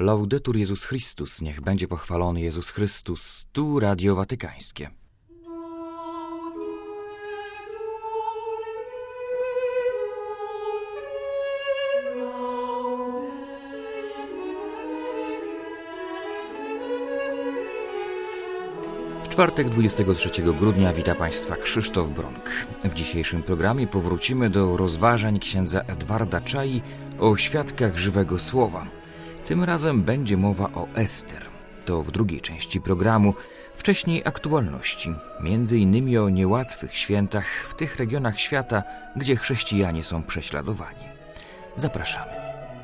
Laudetur Jezus Chrystus, niech będzie pochwalony Jezus Chrystus, tu Radio Watykańskie. W czwartek 23 grudnia wita Państwa Krzysztof Bronk. W dzisiejszym programie powrócimy do rozważań księdza Edwarda Czai o świadkach żywego słowa. Tym razem będzie mowa o Ester. To w drugiej części programu. Wcześniej aktualności, między innymi o niełatwych świętach w tych regionach świata, gdzie chrześcijanie są prześladowani. Zapraszamy.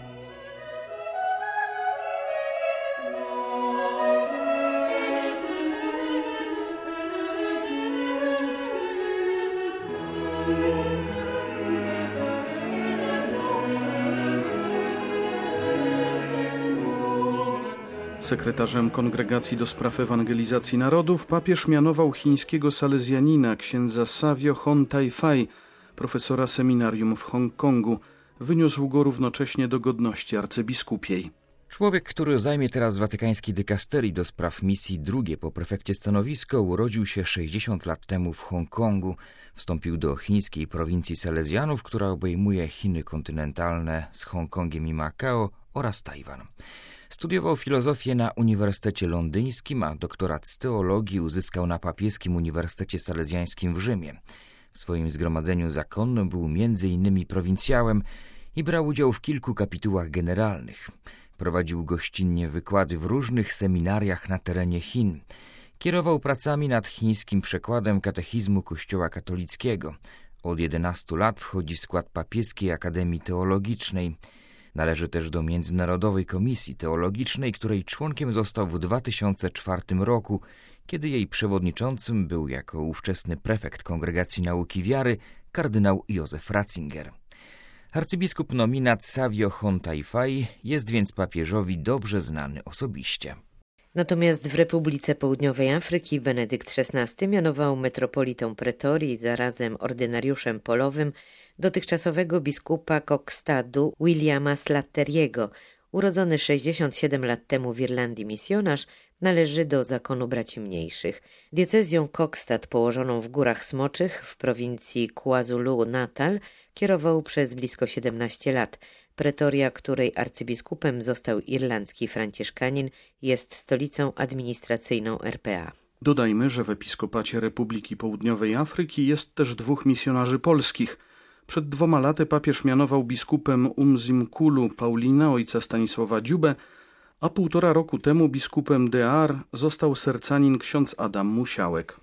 Sekretarzem Kongregacji do Spraw Ewangelizacji Narodów papież mianował chińskiego salezjanina księdza Savio Hon Taifai, profesora seminarium w Hongkongu. Wyniósł go równocześnie do godności arcybiskupiej. Człowiek, który zajmie teraz watykańskiej dykasterii do spraw misji, drugie po prefekcie stanowisko, urodził się 60 lat temu w Hongkongu. Wstąpił do chińskiej prowincji Salezjanów, która obejmuje Chiny kontynentalne z Hongkongiem i Makao oraz Tajwan. Studiował filozofię na Uniwersytecie Londyńskim, a doktorat z teologii uzyskał na Papieskim Uniwersytecie Salezjańskim w Rzymie. W swoim zgromadzeniu zakonnym był m.in. prowincjałem i brał udział w kilku kapitułach generalnych. Prowadził gościnnie wykłady w różnych seminariach na terenie Chin. Kierował pracami nad chińskim przekładem katechizmu Kościoła katolickiego. Od 11 lat wchodzi w skład Papieskiej Akademii Teologicznej. Należy też do Międzynarodowej Komisji Teologicznej, której członkiem został w 2004 roku, kiedy jej przewodniczącym był jako ówczesny prefekt Kongregacji Nauki Wiary kardynał Józef Ratzinger. Arcybiskup nominat Savio Hon Taifai jest więc papieżowi dobrze znany osobiście. Natomiast w Republice Południowej Afryki Benedykt XVI mianował metropolitą Pretorii, zarazem ordynariuszem polowym, dotychczasowego biskupa Kokstadu Williama Slatteriego. Urodzony 67 lat temu w Irlandii misjonarz należy do zakonu braci mniejszych. Diecezją Kokstad położoną w Górach Smoczych w prowincji KwaZulu-Natal kierował przez blisko 17 lat. Pretoria, której arcybiskupem został irlandzki franciszkanin, jest stolicą administracyjną RPA. Dodajmy, że w Episkopacie Republiki Południowej Afryki jest też 2 misjonarzy polskich. Przed 2 laty papież mianował biskupem Umzimkulu Paulina, ojca Stanisława Dziubę, a 1,5 roku temu biskupem Dear został sercanin ksiądz Adam Musiałek.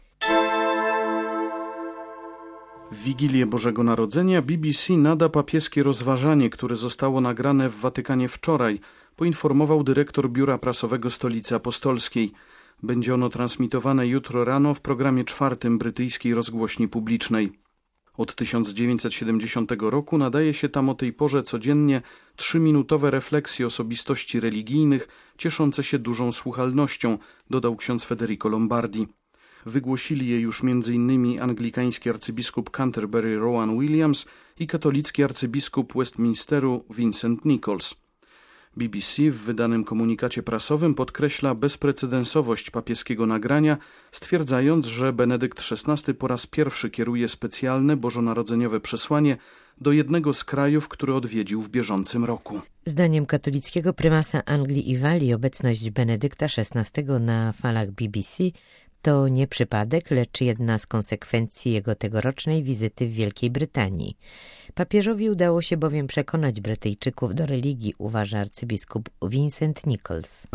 W Wigilię Bożego Narodzenia BBC nada papieskie rozważanie, które zostało nagrane w Watykanie wczoraj, poinformował dyrektor Biura Prasowego Stolicy Apostolskiej. Będzie ono transmitowane jutro rano w programie 4 brytyjskiej rozgłośni publicznej. Od 1970 roku nadaje się tam o tej porze codziennie 3-minutowe refleksje osobistości religijnych, cieszące się dużą słuchalnością, dodał ksiądz Federico Lombardi. Wygłosili je już m.in. anglikański arcybiskup Canterbury Rowan Williams i katolicki arcybiskup Westminsteru Vincent Nichols. BBC w wydanym komunikacie prasowym podkreśla bezprecedensowość papieskiego nagrania, stwierdzając, że Benedykt XVI po raz pierwszy kieruje specjalne bożonarodzeniowe przesłanie do jednego z krajów, który odwiedził w bieżącym roku. Zdaniem katolickiego prymasa Anglii i Walii obecność Benedykta XVI na falach BBC to nie przypadek, lecz jedna z konsekwencji jego tegorocznej wizyty w Wielkiej Brytanii. Papieżowi udało się bowiem przekonać Brytyjczyków do religii, uważa arcybiskup Vincent Nichols.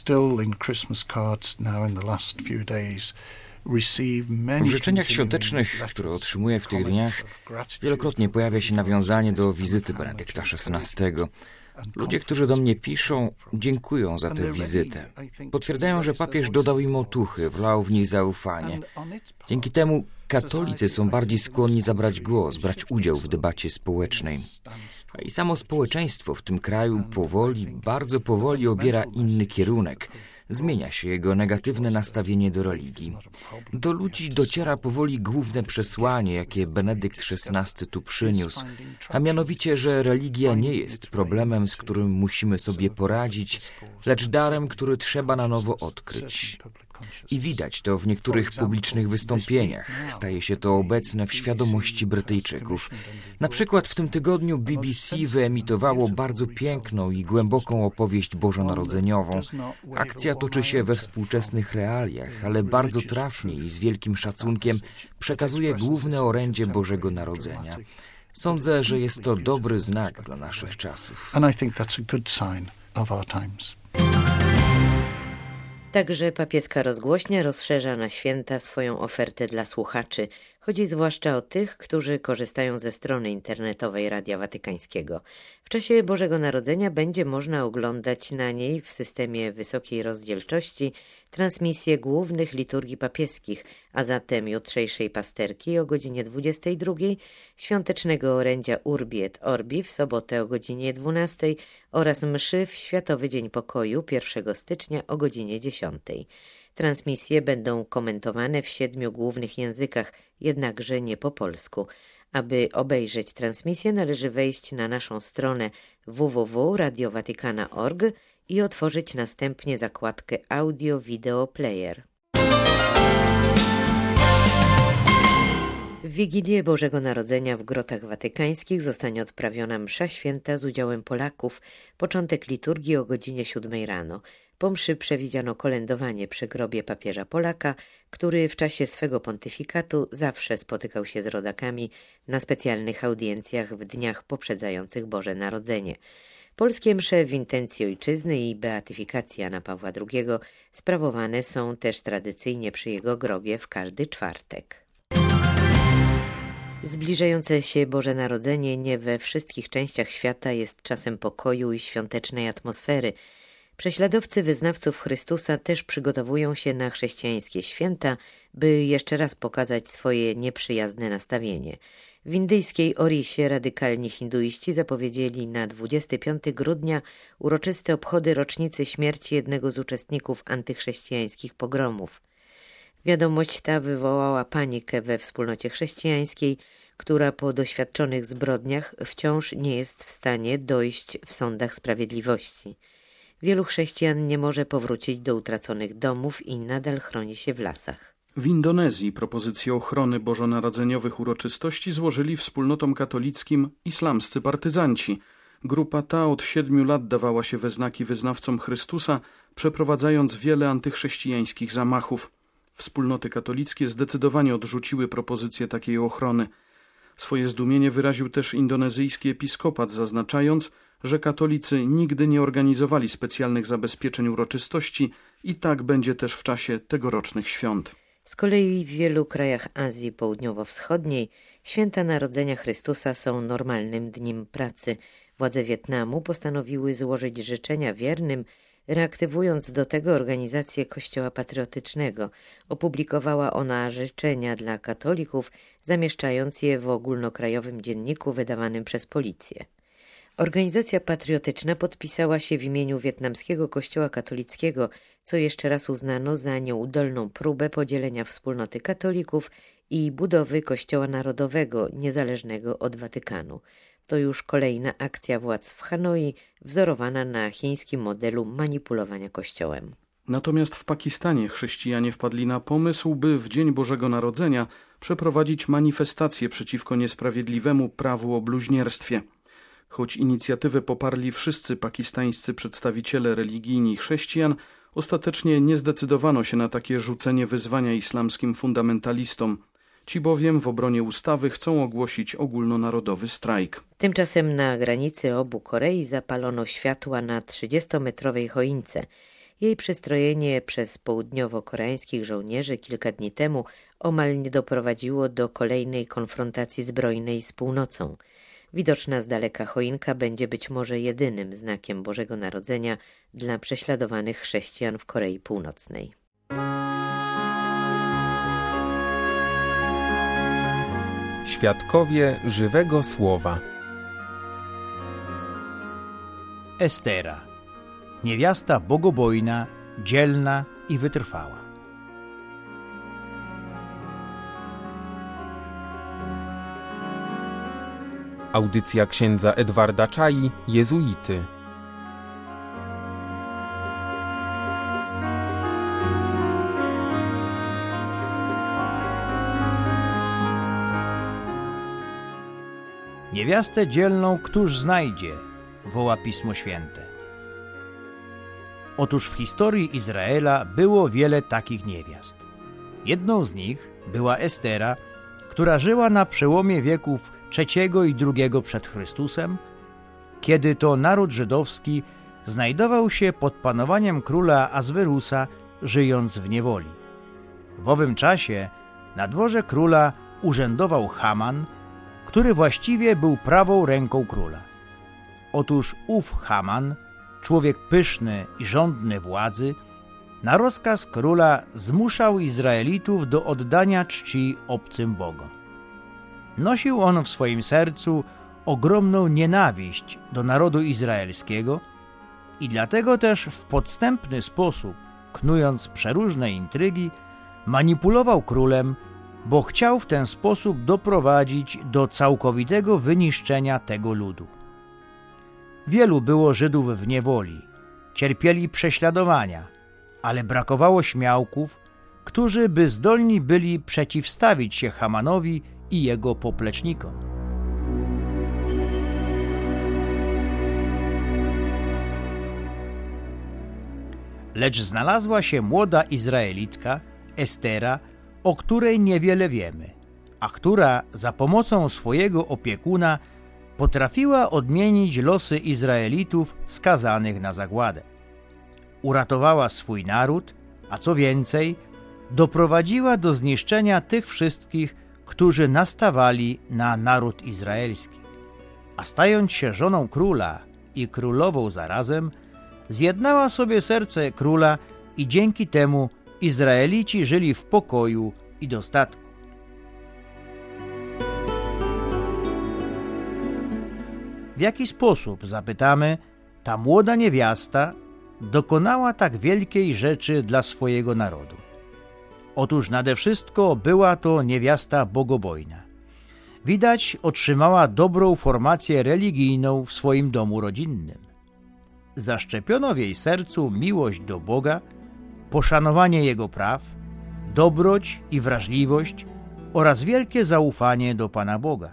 W życzeniach świątecznych, które otrzymuję w tych dniach, wielokrotnie pojawia się nawiązanie do wizyty Benedykta XVI. Ludzie, którzy do mnie piszą, dziękują za tę wizytę. Potwierdzają, że papież dodał im otuchy, wlał w nich zaufanie. Dzięki temu katolicy są bardziej skłonni zabrać głos, brać udział w debacie społecznej. A i samo społeczeństwo w tym kraju powoli, bardzo powoli obiera inny kierunek. zmienia się jego negatywne nastawienie do religii. Do ludzi dociera powoli główne przesłanie, jakie Benedykt XVI tu przyniósł, a mianowicie, że religia nie jest problemem, z którym musimy sobie poradzić, lecz darem, który trzeba na nowo odkryć. I widać to w niektórych publicznych wystąpieniach. Staje się to obecne w świadomości Brytyjczyków. Na przykład w tym tygodniu BBC wyemitowało bardzo piękną i głęboką opowieść bożonarodzeniową. Akcja toczy się we współczesnych realiach, ale bardzo trafnie i z wielkim szacunkiem przekazuje główne orędzie Bożego Narodzenia. Sądzę, że jest to dobry znak dla naszych czasów. Także papieska rozgłośnia rozszerza na święta swoją ofertę dla słuchaczy. Chodzi zwłaszcza o tych, którzy korzystają ze strony internetowej Radia Watykańskiego. W czasie Bożego Narodzenia będzie można oglądać na niej w systemie wysokiej rozdzielczości transmisję głównych liturgii papieskich, a zatem jutrzejszej pasterki o godzinie 22, świątecznego orędzia Urbi et Orbi w sobotę o godzinie 12 oraz mszy w Światowy Dzień Pokoju 1 stycznia o godzinie 10. Transmisje będą komentowane w 7 głównych językach, jednakże nie po polsku. Aby obejrzeć transmisję, należy wejść na naszą stronę www.radiowatikana.org i otworzyć następnie zakładkę Audio Video Player. W Wigilię Bożego Narodzenia w Grotach Watykańskich zostanie odprawiona msza święta z udziałem Polaków, początek liturgii o godzinie 7 rano. Po mszy przewidziano kolędowanie przy grobie papieża Polaka, który w czasie swego pontyfikatu zawsze spotykał się z rodakami na specjalnych audiencjach w dniach poprzedzających Boże Narodzenie. Polskie msze w intencji ojczyzny i beatyfikacji Jana Pawła II sprawowane są też tradycyjnie przy jego grobie w każdy czwartek. Zbliżające się Boże Narodzenie nie we wszystkich częściach świata jest czasem pokoju i świątecznej atmosfery. Prześladowcy wyznawców Chrystusa też przygotowują się na chrześcijańskie święta, by jeszcze raz pokazać swoje nieprzyjazne nastawienie. W indyjskiej Orisie radykalni hinduiści zapowiedzieli na 25 grudnia uroczyste obchody rocznicy śmierci jednego z uczestników antychrześcijańskich pogromów. Wiadomość ta wywołała panikę we wspólnocie chrześcijańskiej, która po doświadczonych zbrodniach wciąż nie jest w stanie dojść w sądach sprawiedliwości. Wielu chrześcijan nie może powrócić do utraconych domów i nadal chroni się w lasach. W Indonezji propozycję ochrony bożonarodzeniowych uroczystości złożyli wspólnotom katolickim islamscy partyzanci. Grupa ta od 7 lat dawała się we znaki wyznawcom Chrystusa, przeprowadzając wiele antychrześcijańskich zamachów. Wspólnoty katolickie zdecydowanie odrzuciły propozycję takiej ochrony. Swoje zdumienie wyraził też indonezyjski episkopat, zaznaczając, że katolicy nigdy nie organizowali specjalnych zabezpieczeń uroczystości i tak będzie też w czasie tegorocznych świąt. Z kolei w wielu krajach Azji Południowo-Wschodniej święta Narodzenia Chrystusa są normalnym dniem pracy. Władze Wietnamu postanowiły złożyć życzenia wiernym, reaktywując do tego organizację Kościoła Patriotycznego. Opublikowała ona życzenia dla katolików, zamieszczając je w ogólnokrajowym dzienniku wydawanym przez policję. Organizacja patriotyczna podpisała się w imieniu wietnamskiego Kościoła katolickiego, co jeszcze raz uznano za nieudolną próbę podzielenia wspólnoty katolików i budowy Kościoła Narodowego, niezależnego od Watykanu. To już kolejna akcja władz w Hanoi, wzorowana na chińskim modelu manipulowania Kościołem. Natomiast w Pakistanie chrześcijanie wpadli na pomysł, by w Dzień Bożego Narodzenia przeprowadzić manifestację przeciwko niesprawiedliwemu prawu o bluźnierstwie. Choć inicjatywę poparli wszyscy pakistańscy przedstawiciele religijni i chrześcijan, ostatecznie nie zdecydowano się na takie rzucenie wyzwania islamskim fundamentalistom. Ci bowiem w obronie ustawy chcą ogłosić ogólnonarodowy strajk. Tymczasem na granicy obu Korei zapalono światła na 30-metrowej choince. Jej przystrojenie przez południowo-koreańskich żołnierzy kilka dni temu omal nie doprowadziło do kolejnej konfrontacji zbrojnej z północą. Widoczna z daleka choinka będzie być może jedynym znakiem Bożego Narodzenia dla prześladowanych chrześcijan w Korei Północnej. Świadkowie żywego słowa. Estera, niewiasta bogobojna dzielna i wytrwała. Audycja księdza Edwarda Czai, jezuity. Niewiastę dzielną któż znajdzie, woła Pismo Święte. Otóż w historii Izraela było wiele takich niewiast. Jedną z nich była Estera, która żyła na przełomie wieków III i II przed Chrystusem, kiedy to naród żydowski znajdował się pod panowaniem króla Azwerusa, żyjąc w niewoli. W owym czasie na dworze króla urzędował Haman, który właściwie był prawą ręką króla. Otóż ów Haman, człowiek pyszny i żądny władzy, na rozkaz króla zmuszał Izraelitów do oddania czci obcym bogom. Nosił on w swoim sercu ogromną nienawiść do narodu izraelskiego i dlatego też w podstępny sposób, knując przeróżne intrygi, manipulował królem, bo chciał w ten sposób doprowadzić do całkowitego wyniszczenia tego ludu. Wielu było Żydów w niewoli, cierpieli prześladowania, ale brakowało śmiałków, którzy by zdolni byli przeciwstawić się Hamanowi i jego poplecznikom. Lecz znalazła się młoda Izraelitka, Estera, o której niewiele wiemy, a która za pomocą swojego opiekuna potrafiła odmienić losy Izraelitów skazanych na zagładę. Uratowała swój naród, a co więcej, doprowadziła do zniszczenia tych wszystkich, którzy nastawali na naród izraelski. A stając się żoną króla i królową zarazem, zjednała sobie serce króla i dzięki temu Izraelici żyli w pokoju i dostatku. W jaki sposób, zapytamy, ta młoda niewiasta dokonała tak wielkiej rzeczy dla swojego narodu? Otóż nade wszystko była to niewiasta bogobojna. Widać, otrzymała dobrą formację religijną w swoim domu rodzinnym. Zaszczepiono w jej sercu miłość do Boga, poszanowanie Jego praw, dobroć i wrażliwość oraz wielkie zaufanie do Pana Boga.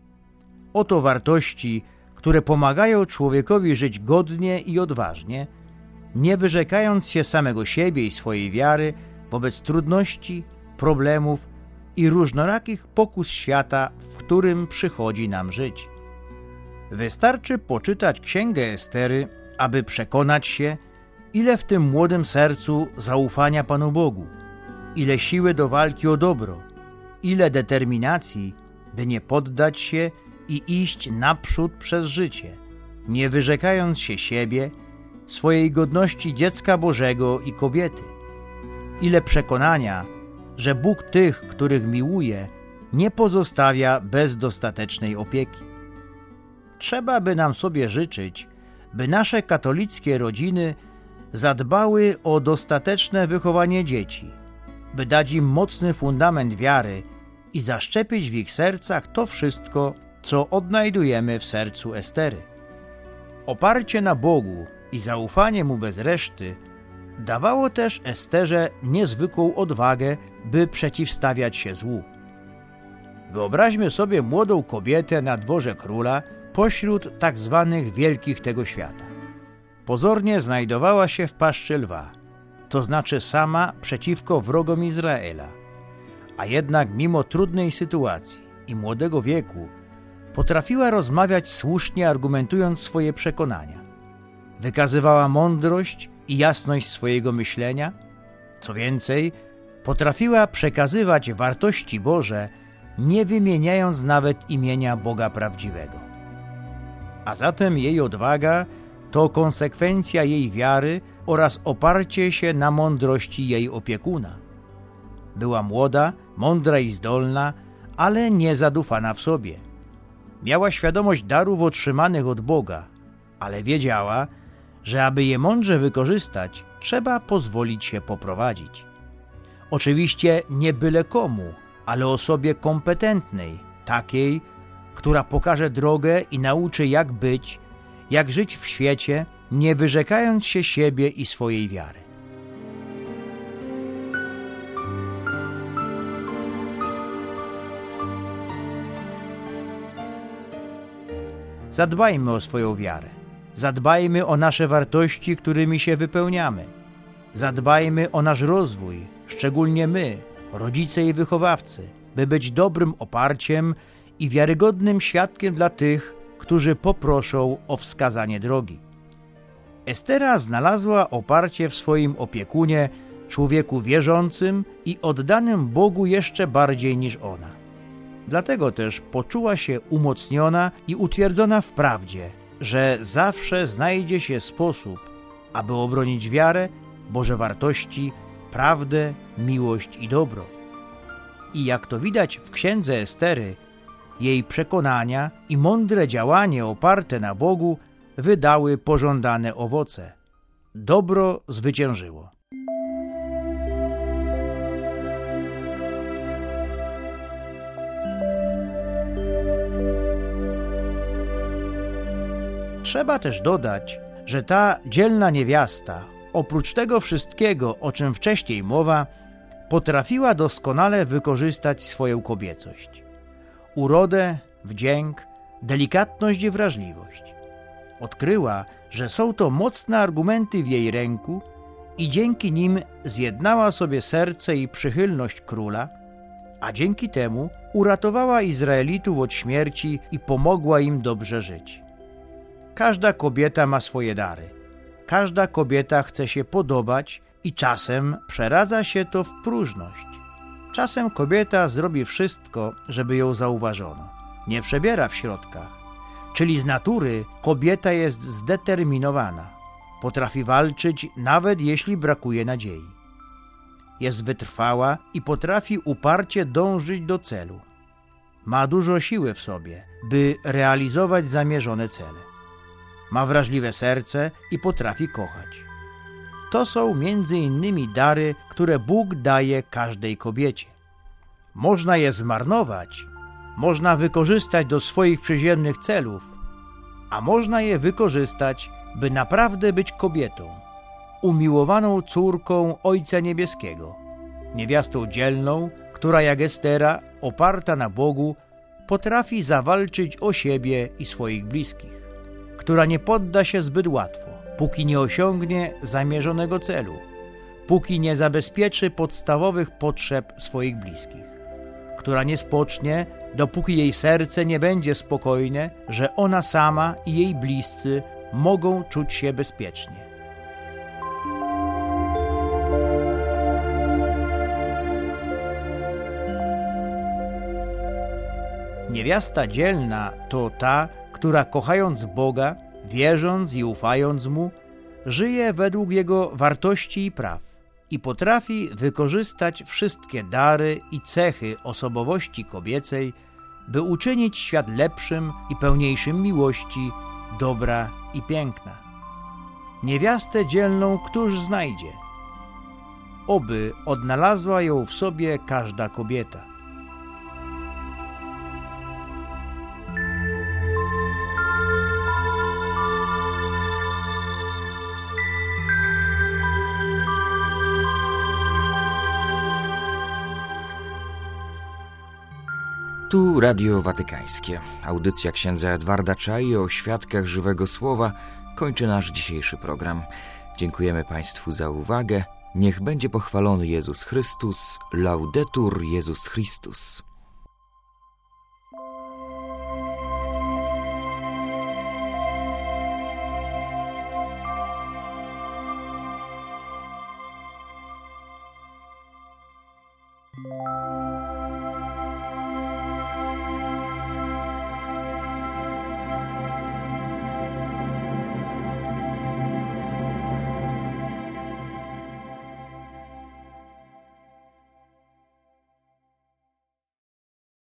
Oto wartości, które pomagają człowiekowi żyć godnie i odważnie, nie wyrzekając się samego siebie i swojej wiary wobec trudności, problemów i różnorakich pokus świata, w którym przychodzi nam żyć. Wystarczy poczytać Księgę Estery, aby przekonać się, ile w tym młodym sercu zaufania Panu Bogu, ile siły do walki o dobro, ile determinacji, by nie poddać się i iść naprzód przez życie, nie wyrzekając się siebie, swojej godności dziecka Bożego i kobiety. Ile przekonania, że Bóg tych, których miłuje, nie pozostawia bez dostatecznej opieki. Trzeba by nam sobie życzyć, by nasze katolickie rodziny zadbały o dostateczne wychowanie dzieci, by dać im mocny fundament wiary i zaszczepić w ich sercach to wszystko, co odnajdujemy w sercu Estery. Oparcie na Bogu i zaufanie Mu bez reszty dawało też Esterze niezwykłą odwagę, by przeciwstawiać się złu. Wyobraźmy sobie młodą kobietę na dworze króla pośród tak zwanych wielkich tego świata. Pozornie znajdowała się w paszczy lwa, to znaczy sama przeciwko wrogom Izraela, a jednak mimo trudnej sytuacji i młodego wieku potrafiła rozmawiać słusznie, argumentując swoje przekonania. Wykazywała mądrość i jasność swojego myślenia. Co więcej, potrafiła przekazywać wartości Boże, nie wymieniając nawet imienia Boga prawdziwego. A zatem jej odwaga to konsekwencja jej wiary oraz oparcie się na mądrości jej opiekuna. Była młoda, mądra i zdolna, ale nie zadufana w sobie. Miała świadomość darów otrzymanych od Boga, ale wiedziała, że aby je mądrze wykorzystać, trzeba pozwolić się poprowadzić. Oczywiście nie byle komu, ale osobie kompetentnej, takiej, która pokaże drogę i nauczy jak być, jak żyć w świecie, nie wyrzekając się siebie i swojej wiary. Zadbajmy o swoją wiarę. Zadbajmy o nasze wartości, którymi się wypełniamy. Zadbajmy o nasz rozwój, szczególnie my, rodzice i wychowawcy, by być dobrym oparciem i wiarygodnym świadkiem dla tych, którzy poproszą o wskazanie drogi. Estera znalazła oparcie w swoim opiekunie, człowieku wierzącym i oddanym Bogu jeszcze bardziej niż ona. Dlatego też poczuła się umocniona i utwierdzona w prawdzie, że zawsze znajdzie się sposób, aby obronić wiarę, Boże wartości, prawdę, miłość i dobro. I jak to widać w księdze Estery, jej przekonania i mądre działanie oparte na Bogu wydały pożądane owoce. Dobro zwyciężyło. Trzeba też dodać, że ta dzielna niewiasta, oprócz tego wszystkiego, o czym wcześniej mowa, potrafiła doskonale wykorzystać swoją kobiecość. Urodę, wdzięk, delikatność i wrażliwość. Odkryła, że są to mocne argumenty w jej ręku i dzięki nim zjednała sobie serce i przychylność króla, a dzięki temu uratowała Izraelitów od śmierci i pomogła im dobrze żyć. Każda kobieta ma swoje dary. Każda kobieta chce się podobać i czasem przeradza się to w próżność. Czasem kobieta zrobi wszystko, żeby ją zauważono. Nie przebiera w środkach. Czyli z natury kobieta jest zdeterminowana. Potrafi walczyć, nawet jeśli brakuje nadziei. Jest wytrwała i potrafi uparcie dążyć do celu. Ma dużo siły w sobie, by realizować zamierzone cele. Ma wrażliwe serce i potrafi kochać. To są między innymi dary, które Bóg daje każdej kobiecie. Można je zmarnować, można wykorzystać do swoich przyziemnych celów, a można je wykorzystać, by naprawdę być kobietą, umiłowaną córką Ojca Niebieskiego, niewiastą dzielną, która jak Estera, oparta na Bogu, potrafi zawalczyć o siebie i swoich bliskich, która nie podda się zbyt łatwo, póki nie osiągnie zamierzonego celu, póki nie zabezpieczy podstawowych potrzeb swoich bliskich, która nie spocznie, dopóki jej serce nie będzie spokojne, że ona sama i jej bliscy mogą czuć się bezpiecznie. Niewiasta dzielna to ta, która kochając Boga, wierząc i ufając Mu, żyje według Jego wartości i praw i potrafi wykorzystać wszystkie dary i cechy osobowości kobiecej, by uczynić świat lepszym i pełniejszym miłości, dobra i piękna. Niewiastę dzielną któż znajdzie? Oby odnalazła ją w sobie każda kobieta. Tu Radio Watykańskie. Audycja księdza Edwarda Czai o świadkach żywego słowa kończy nasz dzisiejszy program. Dziękujemy Państwu za uwagę. Niech będzie pochwalony Jezus Chrystus. Laudetur Jezus Chrystus.